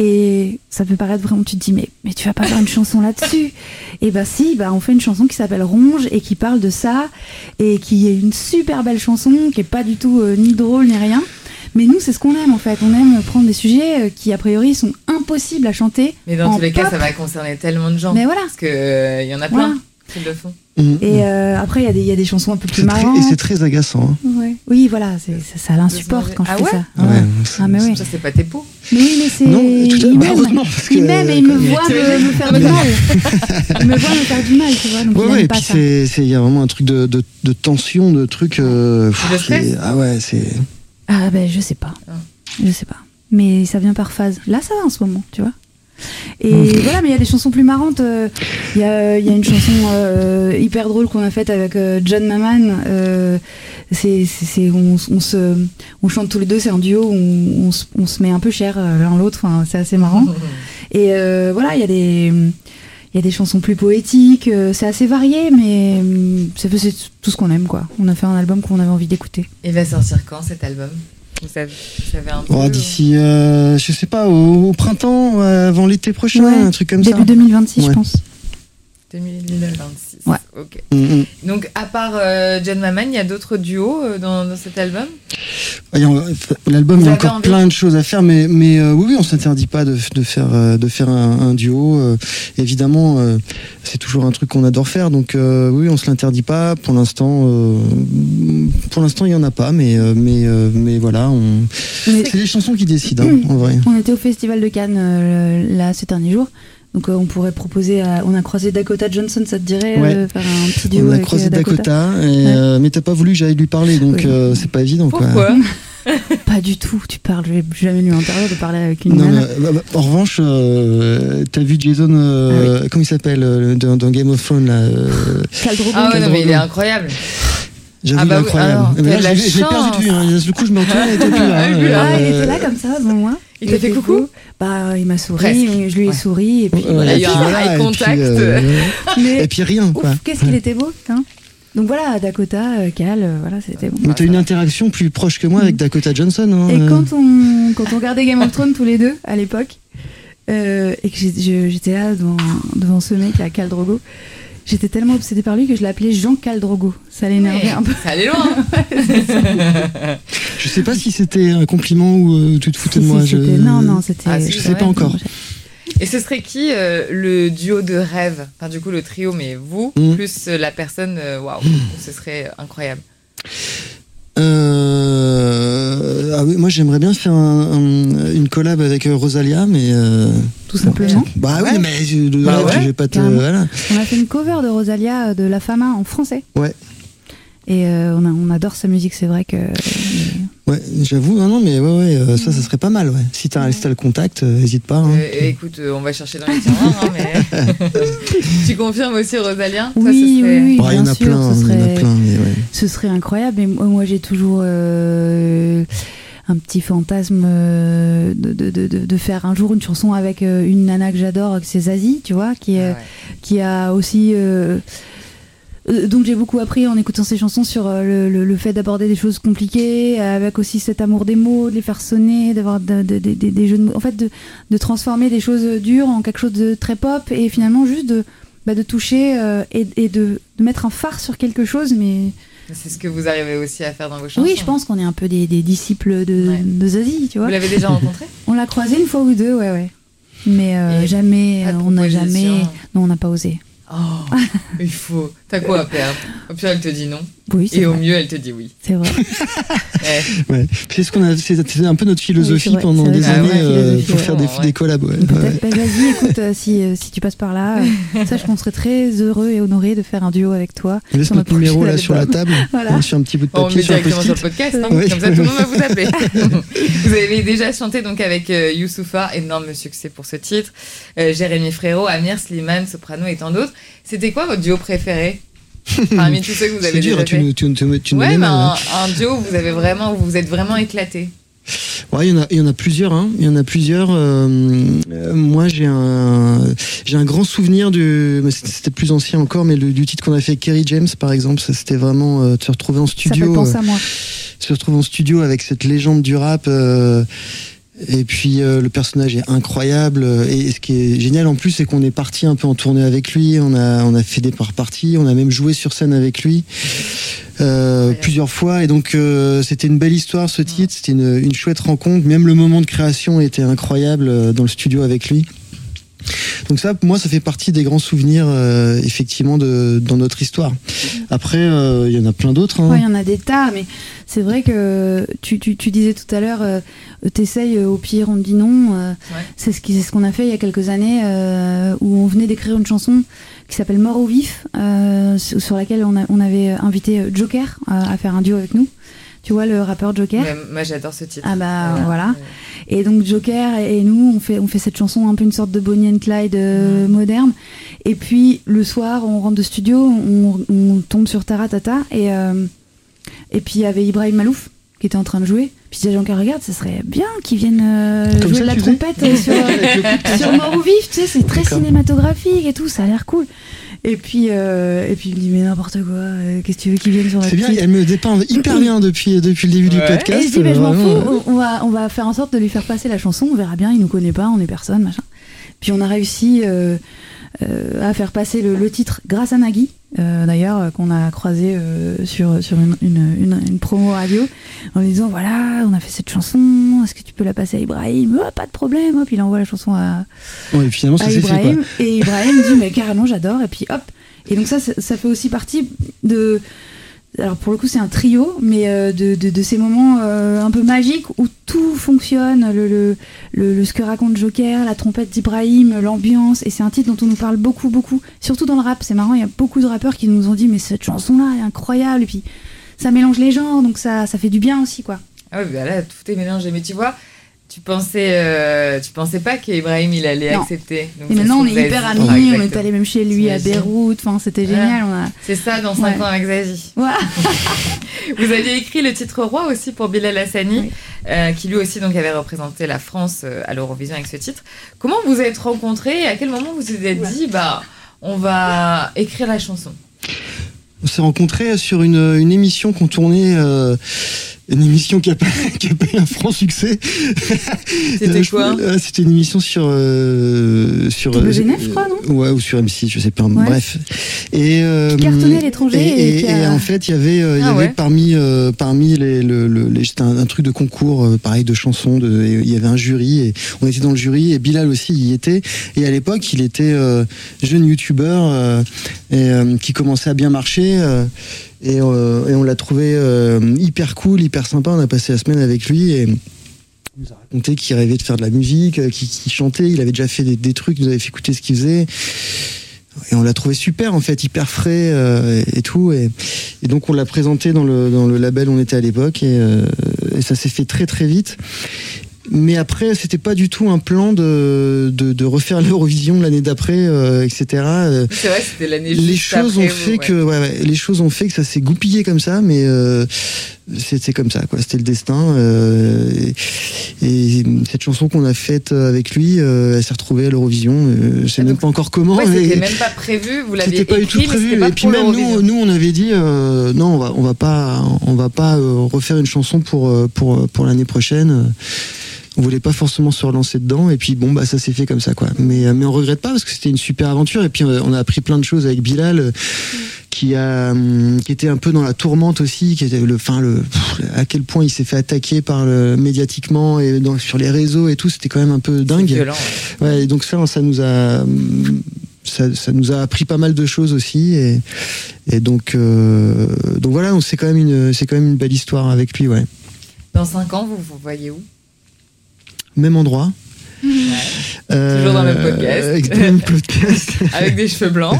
Et ça peut paraître vraiment, tu te dis, mais, mais tu vas pas faire une chanson là-dessus. Et bah si, bah on fait une chanson qui s'appelle Ronge et qui parle de ça, et qui est une super belle chanson, qui est pas du tout euh, ni drôle ni rien. Mais nous, c'est ce qu'on aime en fait. On aime prendre des sujets euh, qui, a priori, sont impossibles à chanter. Mais dans en tous les cas, pop. ça va concerner tellement de gens. Mais voilà. Parce qu'il euh, y en a plein Voilà. qui le font. Mmh. Et euh, après, il y, a des- il y a des chansons un peu plus C'est très- marrantes. et c'est très agaçant. Hein. Ouais. Oui, voilà, c'est, ça, ça l'insupporte quand je Ah fais ouais ça. Ouais, Ouais. c'est- Ah, mais oui. Ça, c'est pas tes peaux. Mais oui, mais c'est. Non, tout à- il bah, m'aime. heureusement, parce que- Il m'aime et il me comme- voit me, me faire du mal. Il me voit me faire du mal, tu vois. Donc Ouais, il ouais, aime et pas puis ça. c'est, c'est, il y a vraiment un truc de, de, de tension, de truc. Euh, pff, Le stress c'est- ah ouais, c'est. Ah ben, je sais pas. Ah. Je sais pas. Mais ça vient par phase. Là, ça va en ce moment, tu vois. Et Mmh. voilà, mais il y a des chansons plus marrantes. euh, Il y, a, il y a une chanson euh, hyper drôle qu'on a faite avec euh, John Maman. Euh, c'est, c'est, c'est- on, on se, on chante tous les deux, c'est un duo. On, on, se, on se met un peu cher euh, l'un l'autre. Enfin, c'est assez marrant. Et euh, voilà, il y a des, il y a des chansons plus poétiques. euh, c'est assez varié, mais euh, c'est, c'est tout ce qu'on aime, quoi. On a fait un album qu'on avait envie d'écouter. Il va sortir quand cet album? Vous savez, vous savez un peu Oh, d'ici, euh, je sais pas, au, au printemps, euh, avant l'été prochain, Ouais, un truc comme Début ça. deux mille vingt-six, Ouais. je pense. deux mille vingt-six. Ouais. Ok. Mm, mm. Donc, à part euh, John Maman, il y a d'autres duos euh, dans, dans cet album? Il y a- L'album, Vous il y a avez encore envie plein de choses à faire, mais, mais euh, oui, oui, on s'interdit pas de, de faire, euh, de faire un, un duo. euh, évidemment, euh, c'est toujours un truc qu'on adore faire, donc euh, oui, on se l'interdit pas. Pour l'instant, euh, pour l'instant, il y en a pas, mais, euh, mais, euh, mais voilà, on... Mais- c'est les chansons qui décident, hein, en vrai. On était au Festival de Cannes euh, là ces derniers jours. Donc euh, on pourrait proposer à... On a croisé Dakota Johnson, ça te dirait Ouais. euh, faire un petit duo On a avec croisé euh, Dakota, Dakota, et, euh, mais t'as pas voulu que j'aille lui parler, donc Oui. euh, c'est pas évident, quoi. Pourquoi? Pas du tout, tu parles, j'ai jamais lu l'intérieur de parler avec une Non, nana. mais, bah, bah, en revanche, euh, t'as vu Jason, euh, comment il s'appelle, euh, dans, dans Game of Thrones, là euh, Khal Drogo. Ah ouais, non, mais il est Drogo. incroyable. J'avoue, Ah bah il est oui, incroyable. alors, Mais là, t'as de la je l'ai- je l'ai perdu chance. de vue, hein. Du coup, je me retourne, il était plus là. Ah, il est plus là. Ah, il Euh, était là comme ça devant moi. Il t'a fait du coucou? coup, Bah, il m'a souri, Presque. je lui ai Ouais. souri, et puis ouais, voilà, et il y a puis un voilà, eye et puis, contact. euh, mais et puis rien, quoi. ouf, qu'est-ce qu'il était beau, hein. Donc voilà, Dakota, euh, Cal, euh, voilà, c'était bon. Mais t'as une interaction plus proche que moi avec Dakota Johnson. Hein, Et euh. quand on, quand on regardait Game of Thrones tous les deux, à l'époque, euh, et que j'ai- je- j'étais là devant, devant ce mec, là, Khal Drogo, j'étais tellement obsédée par lui que je l'appelais Jean Khal Drogo. Ça l'énervait Ouais, un peu. ça allait loin. hein. Je sais pas si c'était un compliment ou euh, tu te foutais Si, de moi. si, je... c'était- Non, non, c'était. Ah, Je si, sais pas ouais. encore. Et ce serait qui euh, le duo de rêve? Enfin, du coup, le trio, mais vous, Mm. plus euh, la personne, euh, waouh, ce serait incroyable. Euh... Ah oui, moi j'aimerais bien faire un- un- une collab avec euh, Rosalia, mais. Euh... Tout simplement. Bah Ouais. oui, mais je, de- Bah voilà, ouais, je vais pas te. carrément. Voilà. On a fait une cover de Rosalia euh, de La Fama en français. Ouais. Et euh, on, a- on adore sa musique, c'est vrai que. Ouais, j'avoue, non, non, mais ouais, ouais, euh, ça, ça serait pas mal, ouais. Si t'as si t'as le contact, euh, hésite pas. Hein. Euh, écoute, euh, on va chercher dans les tiroirs, hein, mais. Tu confirmes aussi, Rosalia? Toi, Oui, ce serait- oui, oui. Bon, il y en bien a sûr, plein, ce il y en a serait- plein, mais ouais. Ce serait incroyable. Et moi, moi, j'ai toujours euh, un petit fantasme euh, de, de, de, de- de faire un jour une chanson avec euh, une nana que j'adore, que c'est Zazie, tu vois, qui, est- Ah ouais. qui a aussi euh, euh, donc j'ai beaucoup appris en écoutant ces chansons sur euh, le, le, le fait d'aborder des choses compliquées, avec aussi cet amour des mots, de les faire sonner, d'avoir de, de, de, de, des jeux de mots, en fait de, de transformer des choses dures en quelque chose de très pop et finalement juste de, bah, de toucher euh, et, et de, de mettre un phare sur quelque chose, mais... C'est ce que vous arrivez aussi à faire dans vos chansons. Oui, je pense qu'on est un peu des, des disciples de, ouais. de Zazie, tu vois. Vous l'avez déjà rencontré ? On l'a croisé une fois ou deux, ouais, ouais. Mais euh, jamais, euh, on n'a jamais... Non, on n'a pas osé. Oh, il faut. T'as quoi à perdre ? Au pire, elle te dit non. Oui, c'est Et vrai. au mieux, elle te dit oui. C'est vrai. ouais. Ouais. C'est ce qu'on a. C'est un peu notre philosophie oui, pendant des ah années ouais, euh, pour faire des, ouais. des collabs. Ouais. Peut-être. Ouais. Bah, vas-y, écoute, euh, si euh, si tu passes par là, euh, sache qu'on serait très heureux et honorés de faire un duo avec toi. On laisse notre numéro là sur la table. Voilà. Sur un petit bout de papier. On met sur directement sur le podcast. Hein, oui. Comme ça, tout le monde va vous appeler. Vous avez déjà chanté donc avec euh, Youssoupha, énorme succès pour ce titre. Euh, Jérémy Frérot, Amir, Slimane, Soprano et tant d'autres. C'était quoi votre duo préféré parmi tous ceux que vous avez dur, déjà tu, fait tu, tu, tu ouais, mais mal, un, hein. un duo où vous avez vraiment, où vous êtes vraiment éclaté. Ouais, il y en a, il y en a plusieurs. Hein. Il y en a plusieurs. Euh, euh, moi, j'ai un, j'ai un grand souvenir du. C'était plus ancien encore, mais le, du titre qu'on a fait avec Kerry James, par exemple, ça, c'était vraiment euh, de se retrouver en studio. Ça fait penser à moi. Euh, se retrouver en studio avec cette légende du rap. Euh, Et puis euh, le personnage est incroyable et ce qui est génial en plus c'est qu'on est parti un peu en tournée avec lui, on a on a fait des parties, on a même joué sur scène avec lui euh, plusieurs fois et donc euh, c'était une belle histoire ce titre, c'était une, une chouette rencontre, même le moment de création était incroyable dans le studio avec lui. Donc ça, moi, ça fait partie des grands souvenirs, euh, effectivement, de, dans notre histoire. Après, il euh, y en a plein d'autres. Hein. Ouais, il y en a des tas, mais c'est vrai que tu, tu, tu disais tout à l'heure, euh, t'essayes, au pire, on te dit non. Euh, ouais. C'est ce, qui, c'est ce qu'on a fait il y a quelques années, euh, où on venait d'écrire une chanson qui s'appelle Mort au vif, euh, sur laquelle on, a, on avait invité Joker à, à faire un duo avec nous. Tu vois, le rappeur Joker. Ouais, moi, j'adore ce titre. Ah bah voilà. voilà. Et donc Joker et nous, on fait on fait cette chanson un peu une sorte de Bonnie and Clyde euh, mmh. moderne. Et puis le soir, on rentre de studio, on, on tombe sur Taratata et euh, et puis il y avait Ibrahim Malouf qui était en train de jouer. Puis j'ai Jean-Claude, regarde, ça serait bien qu'ils viennent euh, jouer ça, de la trompette euh, sur sur Mort ou vif. Tu sais, c'est très D'accord. cinématographique et tout, ça a l'air cool. Et puis, euh, et puis il me dit mais n'importe quoi, euh, qu'est-ce que tu veux qu'ils viennent sur la C'est petite... bien, elle me dépeint hyper bien depuis, depuis le début ouais. du podcast. Et je dis mais je m'en fous, on, on, va, on va faire en sorte de lui faire passer la chanson, on verra bien, il nous connaît pas, on est personne, machin. Puis on a réussi euh, euh, à faire passer le, le titre grâce à Nagui, euh, d'ailleurs, euh, qu'on a croisé euh, sur, sur une, une, une, une promo radio, en lui disant voilà, on a fait cette chanson, est-ce que tu peux la passer à Ibrahim ? Oh, pas de problème, hop, il envoie la chanson à, ouais, finalement, ça à s'est Ibrahim, fait, quoi. Et Ibrahim dit mais carrément j'adore, et puis hop. Et donc ça, ça fait aussi partie de... Alors pour le coup, c'est un trio, mais euh, de, de, de ces moments euh, un peu magiques où tout fonctionne, le, le, le, le ce que raconte Joker, la trompette d'Ibrahim, l'ambiance, et c'est un titre dont on nous parle beaucoup, beaucoup. Surtout dans le rap, c'est marrant, il y a beaucoup de rappeurs qui nous ont dit « mais cette chanson-là est incroyable », et puis ça mélange les genres, donc ça, ça fait du bien aussi, quoi. Ah oui, bah là, tout est mélangé, mais tu vois... Tu pensais, euh, tu pensais pas qu'Ibrahim il allait non. accepter. Donc et maintenant on est hyper amis, ah, on est allé même chez lui à Beyrouth, enfin c'était génial. Ouais. On a... C'est ça dans cinq ouais. ans avec Zazie. Ouais. Vous aviez écrit le titre Roi aussi pour Bilal Hassani, oui. euh, qui lui aussi donc avait représenté la France euh, à l'Eurovision avec ce titre. Comment vous êtes rencontrés et à quel moment vous vous êtes dit ouais. bah on va écrire la chanson? On s'est rencontrés sur une, une émission qu'on tournait. Euh... Une émission qui a pas, qui a pas eu un franc succès. C'était quoi ? euh, C'était une émission sur euh, sur W G N F, je crois, non ? Ouais, ou sur M six, je sais pas. Ouais. Bref. Et euh, qui cartonnait à l'étranger. Et, et, et, a... et en fait, il y avait, euh, il ah y avait ouais. parmi euh, parmi les, le, le, les c'était un, un truc de concours, euh, pareil, de chansons. De, et il y avait un jury et on était dans le jury et Bilal aussi y était. Et à l'époque, il était euh, jeune youtubeur euh, et euh, qui commençait à bien marcher. Euh, Et, euh, et on l'a trouvé euh, hyper cool, hyper sympa. On a passé la semaine avec lui et il nous a raconté qu'il rêvait de faire de la musique, qu'il, qu'il chantait. Il avait déjà fait des, des trucs, il nous avait fait écouter ce qu'il faisait. Et on l'a trouvé super, en fait, hyper frais euh, et, et tout. Et, et donc on l'a présenté dans le, dans le label où on était à l'époque et, euh, et ça s'est fait très très vite. Mais après, c'était pas du tout un plan de, de, de refaire l'Eurovision l'année d'après, euh, et cetera. C'est vrai, c'était l'année les juste choses après ont fait vous, que, ouais. Ouais, ouais, les choses ont fait que ça s'est goupillé comme ça, mais euh, c'est, c'est comme ça, quoi. C'était le destin. Euh, et, et cette chanson qu'on a faite avec lui, euh, elle s'est retrouvée à l'Eurovision. Euh, je sais même pas encore comment. Ouais, mais c'était même pas prévu. Vous l'aviez c'était pas écrit, du tout prévu. pas Et puis même nous, nous, on avait dit euh, non, on va, on va pas, on va pas euh, refaire une chanson pour pour pour l'année prochaine. On voulait pas forcément se relancer dedans, et puis bon, bah ça s'est fait comme ça, quoi. Mais mais on regrette pas parce que c'était une super aventure, et puis on a appris plein de choses avec Bilal, qui a qui était un peu dans la tourmente aussi, qui était le, enfin le, à quel point il s'est fait attaquer par le médiatiquement et dans, sur les réseaux et tout, c'était quand même un peu dingue. C'est violent. Ouais. Ouais, et donc ça, ça nous a Ça, ça nous a appris pas mal de choses aussi, et, et donc euh, donc voilà, c'est quand même une c'est quand même une belle histoire avec lui, ouais. Dans cinq ans, vous vous voyez où? Même endroit. Ouais. Euh, Toujours dans le même podcast. Avec, le même podcast. Avec des cheveux blancs.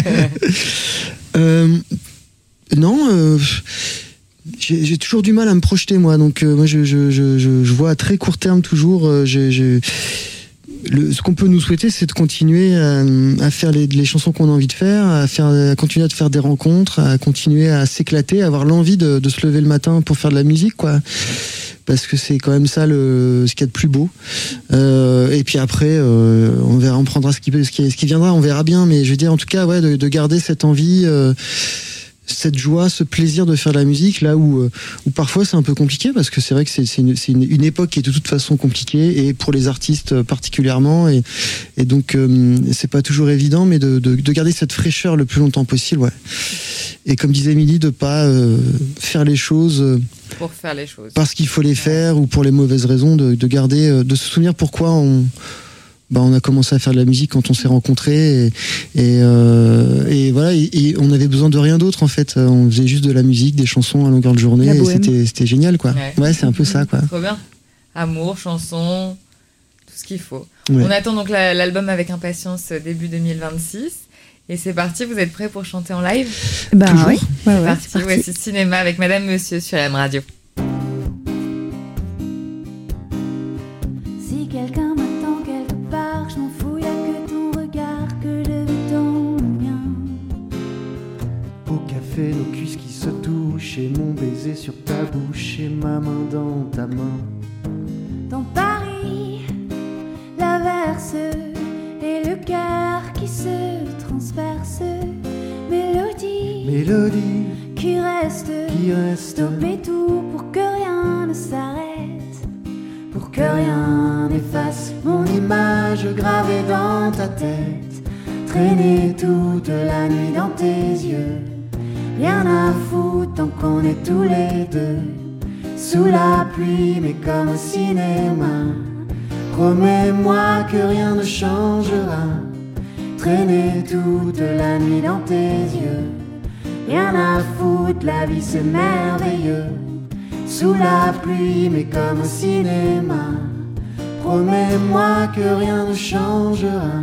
euh, non, euh, j'ai, j'ai toujours du mal à me projeter, moi. Donc euh, moi, je, je, je, je vois à très court terme toujours. Euh, je, je, le, ce qu'on peut nous souhaiter, c'est de continuer à, à faire les, les chansons qu'on a envie de faire, à, faire, à continuer à faire des rencontres, à continuer à s'éclater, à avoir l'envie de, de se lever le matin pour faire de la musique, quoi. Parce que c'est quand même ça le, ce qu'il y a de plus beau. Euh, et puis après, euh, on verra, on prendra ce qui, ce, qui, ce qui viendra, on verra bien. Mais je veux dire, en tout cas, ouais, de, de garder cette envie, euh, cette joie, ce plaisir de faire de la musique, là où, où parfois c'est un peu compliqué, parce que c'est vrai que c'est, c'est, une, c'est une, une époque qui est de toute façon compliquée, et pour les artistes particulièrement. Et, et donc, euh, c'est pas toujours évident, mais de, de, de garder cette fraîcheur le plus longtemps possible, ouais. Et comme disait Émilie, de pas euh, faire les choses euh, pour faire les choses parce qu'il faut les faire, ouais, ou pour les mauvaises raisons, de, de garder, euh, de se souvenir pourquoi on, bah, on a commencé à faire de la musique quand on s'est rencontrés, et, et, euh, et voilà, et, et on avait besoin de rien d'autre en fait. On faisait juste de la musique, des chansons à longueur de journée, et c'était, c'était génial, quoi. Ouais, ouais, c'est un peu ça, quoi. Trop bien. Amour, chansons, tout ce qu'il faut. Ouais. On attend donc la, l'album avec impatience début deux mille vingt-six. Et c'est parti, vous êtes prêts pour chanter en live? Bah Toujours. oui, ouais, c'est ouais, parti. c'est parti. Ouais, c'est cinéma avec Madame Monsieur sur M Radio. Si quelqu'un m'attend quelque part, je m'en fous, y'a que ton regard que je vis dans le mien. Au café, nos cuisses qui se touchent, et mon baiser sur ta bouche, et ma main dans ta main. Dans Paris, l'averse et le cœur qui se transperce, mélodie, Mélodie qui reste, qui reste, stopper tout pour que rien ne s'arrête, pour que rien n'efface mon image gravée dans ta tête, traîner toute la nuit dans tes yeux, rien à foutre tant qu'on est tous les deux, sous la pluie mais comme au cinéma. Promets-moi que rien ne changera, traîner toute la nuit dans tes yeux, rien à foutre, la vie c'est merveilleux, sous la pluie mais comme au cinéma. Promets-moi que rien ne changera.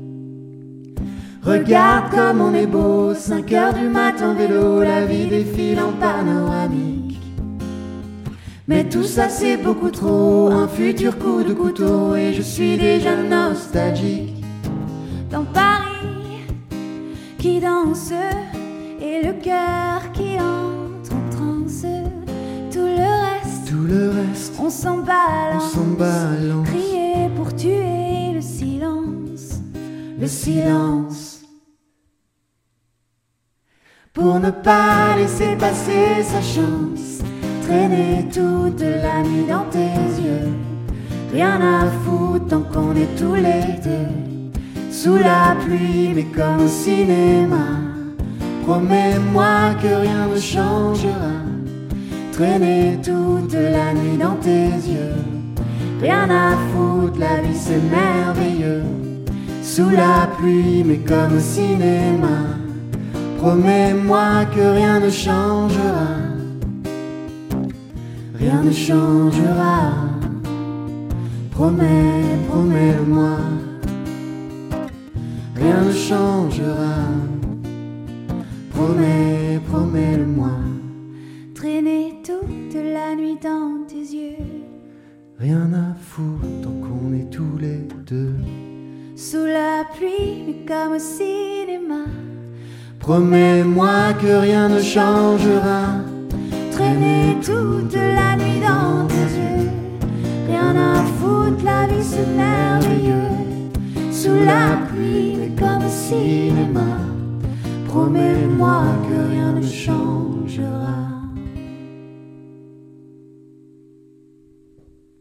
Regarde comme on est beau, cinq heures du matin vélo, la vie défile en panoramique. Mais tout ça c'est beaucoup trop, un futur coup de couteau, et je suis déjà nostalgique. Dans Paris, qui danse, et le cœur qui entre en transe, tout le reste, tout le reste, on s'en balance, on s'en balance. Crier pour tuer le silence, le silence, pour ne pas laisser passer sa chance. Traîner toute la nuit dans tes yeux, rien à foutre tant qu'on est tous les deux, sous la pluie mais comme au cinéma. Promets-moi que rien ne changera, traîner toute la nuit dans tes yeux, rien à foutre, la vie c'est merveilleux, sous la pluie mais comme au cinéma. Promets-moi que rien ne changera, rien ne changera. Promets, promets-le-moi. Rien ne changera. Promets, promets-le-moi. Traîner toute la nuit dans tes yeux, rien à foutre tant qu'on est tous les deux, sous la pluie mais comme au cinéma. Promets-moi que rien ne changera. traîner toute la nuit dans tes yeux. Rien à foutre, la vie c'est merveilleux. Sous la pluie, mais comme au cinéma. Promets-moi que rien ne changera.